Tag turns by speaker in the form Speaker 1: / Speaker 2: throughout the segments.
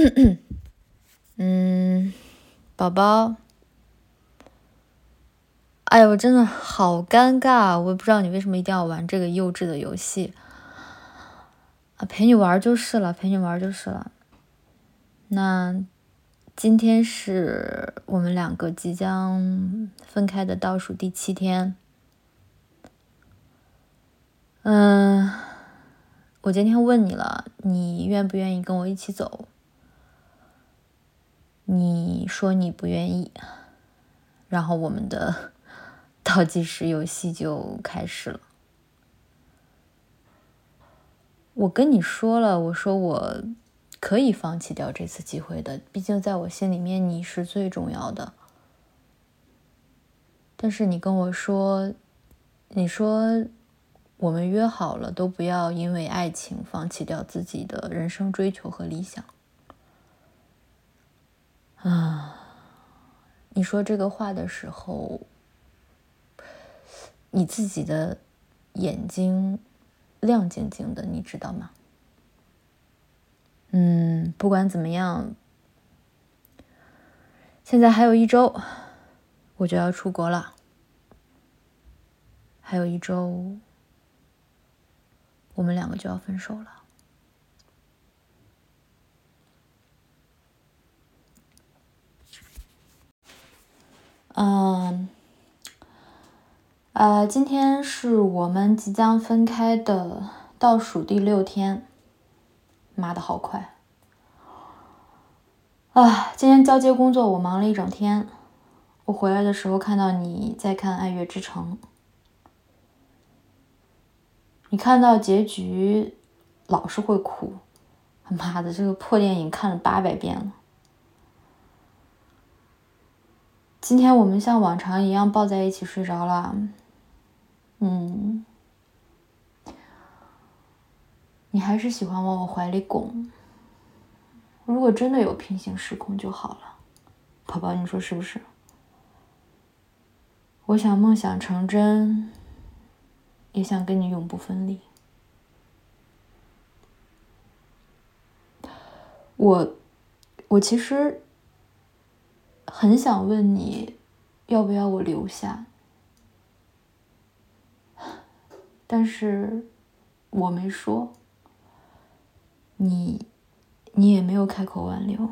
Speaker 1: 宝宝，哎呦，我真的好尴尬，我也不知道你为什么一定要玩这个幼稚的游戏啊！陪你玩就是了，陪你玩就是了。那今天是我们两个即将分开的倒数第7天。我今天问你了，你愿不愿意跟我一起走？你说你不愿意，然后我们的倒计时游戏就开始了。我跟你说了，我说我可以放弃掉这次机会的，毕竟在我心里面你是最重要的。但是你跟我说，你说我们约好了，都不要因为爱情放弃掉自己的人生追求和理想。你说这个话的时候，你自己的眼睛亮晶晶的，你知道吗？不管怎么样，现在还有1周，我就要出国了。还有1周，我们两个就要分手了。今天是我们即将分开的倒数第6天。妈的，好快！今天交接工作我忙了一整天，我回来的时候看到你在看《爱乐之城》，你看到结局老是会哭。妈的，这个破电影看了800遍了。今天我们像往常一样抱在一起睡着了。你还是喜欢往我怀里拱。如果真的有平行时空就好了，宝宝，你说是不是？我想梦想成真，也想跟你永不分离。我其实很想问你，要不要我留下？但是我没说，你也没有开口挽留。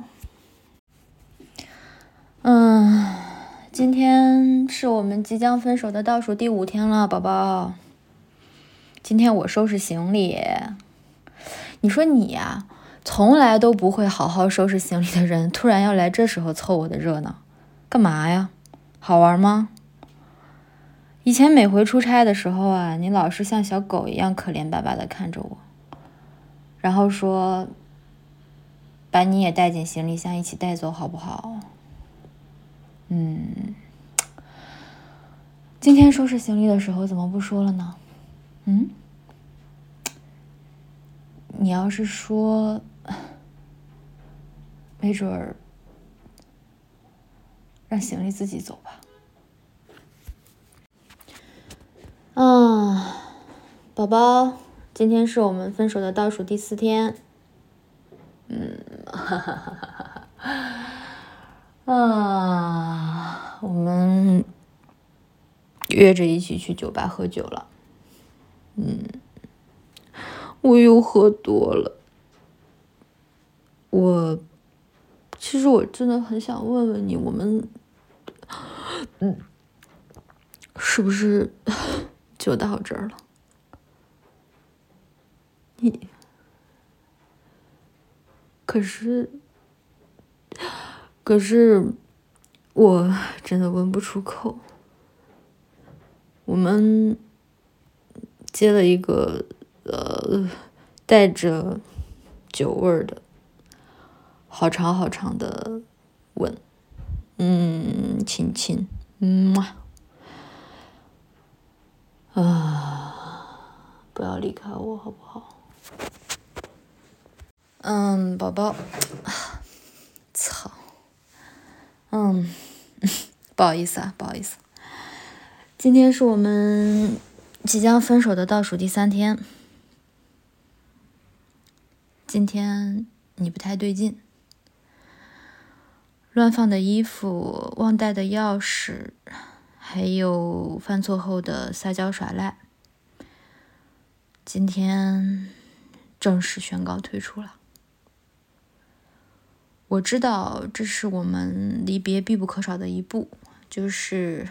Speaker 1: 今天是我们即将分手的倒数第5天了，宝宝。今天我收拾行李。你说你呀，从来都不会好好收拾行李的人，突然要来这时候凑我的热闹，干嘛呀？好玩吗？以前每回出差的时候啊，你老是像小狗一样可怜巴巴地看着我，然后说把你也带进行李箱一起带走好不好？今天收拾行李的时候怎么不说了呢？你要是说，没准儿让行李自己走吧。宝宝，今天是我们分手的倒数第4天。我们约着一起去酒吧喝酒了。我又喝多了。其实我真的很想问问你，我们是不是就到这儿了？可是我真的问不出口。我们接了一个带着酒味的好长好长的吻，亲亲，不要离开我好不好？宝宝，操，不好意思啊，不好意思。今天是我们即将分手的倒数第3天。今天你不太对劲， 乱放的衣服、忘带的钥匙，还有犯错后的撒娇耍赖。今天正式宣告退出了。我知道这是我们离别必不可少的一步，就是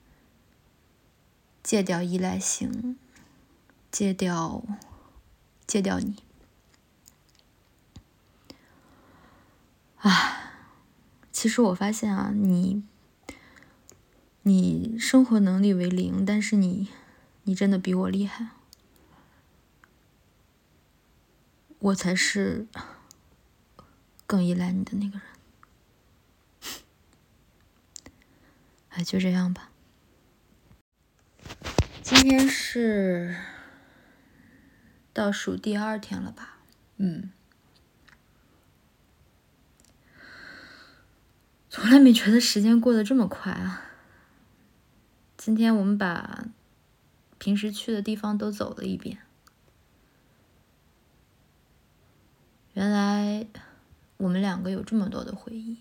Speaker 1: 戒掉依赖性，戒掉你。其实我发现啊，你生活能力为零，但是你真的比我厉害。我才是更依赖你的那个人。就这样吧。今天是倒数第2天了吧？从来没觉得时间过得这么快啊。今天我们把平时去的地方都走了一遍。原来我们2个有这么多的回忆。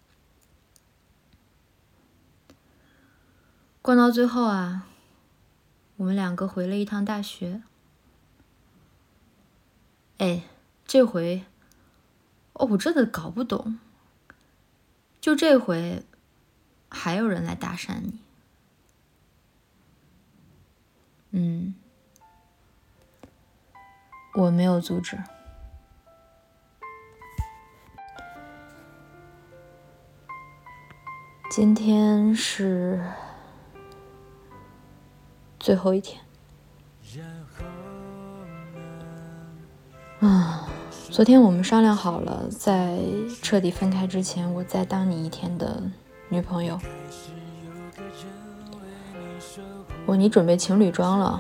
Speaker 1: 逛到最后啊，我们2个回了一趟大学。这回我真的搞不懂，就这回还有人来搭讪你。我没有阻止。今天是最后一天。昨天我们商量好了，在彻底分开之前，我再当你1天的女朋友。你准备情侣装了。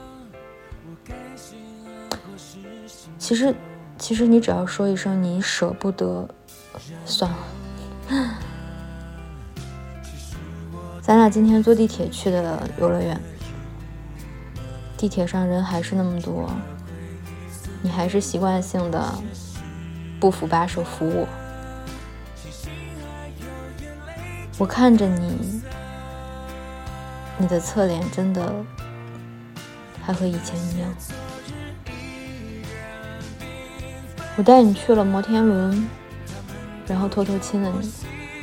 Speaker 1: 其实你只要说一声你舍不得，算了。咱俩今天坐地铁去的游乐园，地铁上人还是那么多，你还是习惯性的不扶把手扶我。我看着你的侧脸真的还和以前一样。我带你去了摩天轮，然后偷偷亲了你。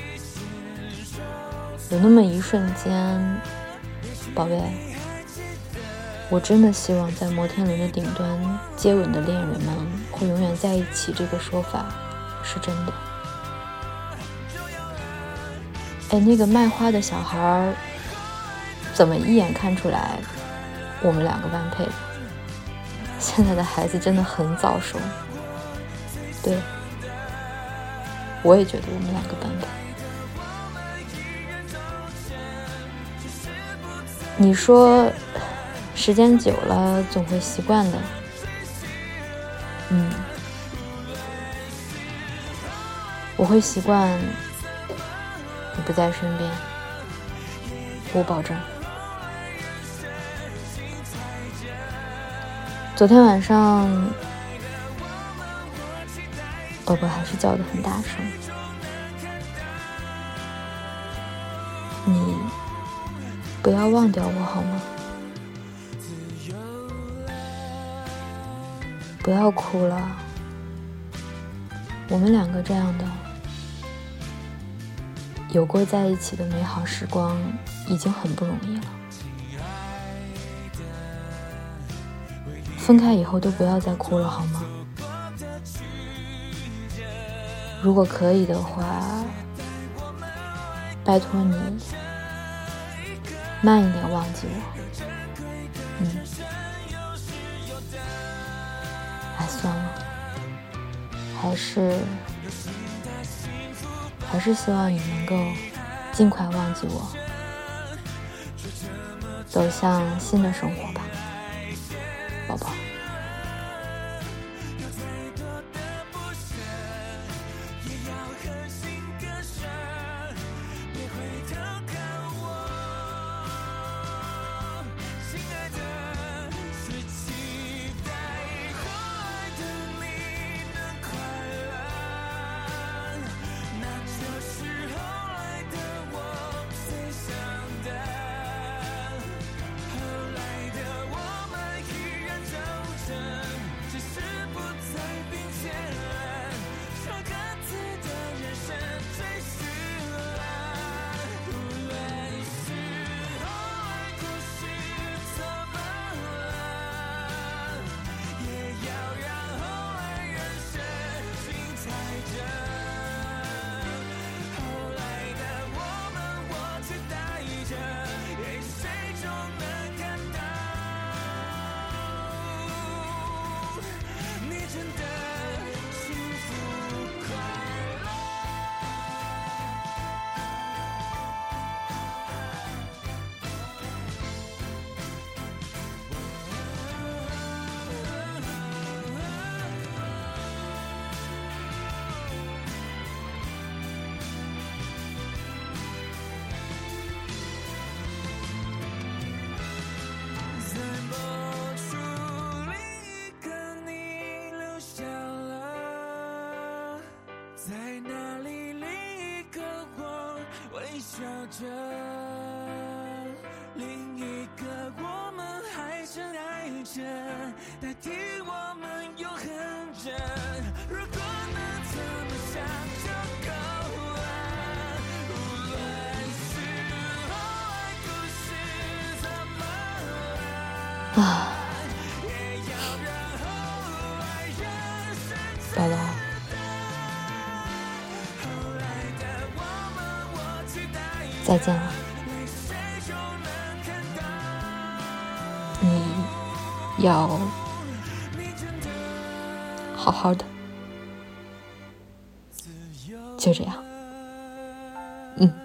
Speaker 1: 有那么一瞬间，宝贝，我真的希望在摩天轮的顶端接吻的恋人们会永远在一起，这个说法是真的。那个卖花的小孩怎么一眼看出来我们2个般配的？现在的孩子真的很早熟。对，我也觉得我们2个般配。你说时间久了总会习惯的。我会习惯你不在身边，我保证。昨天晚上宝宝还是叫得很大声。你不要忘掉我好吗？不要哭了，我们2个这样的有过在一起的美好时光已经很不容易了。分开以后都不要再哭了好吗？如果可以的话，拜托你慢一点忘记我。算了，还是希望你能够尽快忘记我，走向新的生活吧，宝宝。
Speaker 2: 在哪里另一个我微笑着，另一个我们还深爱着，代替我们永恒着。如果能这么想就够了，无论是后爱故事怎么了，也要让后爱人生
Speaker 1: 宝宝，再见了。你要好好的，就这样。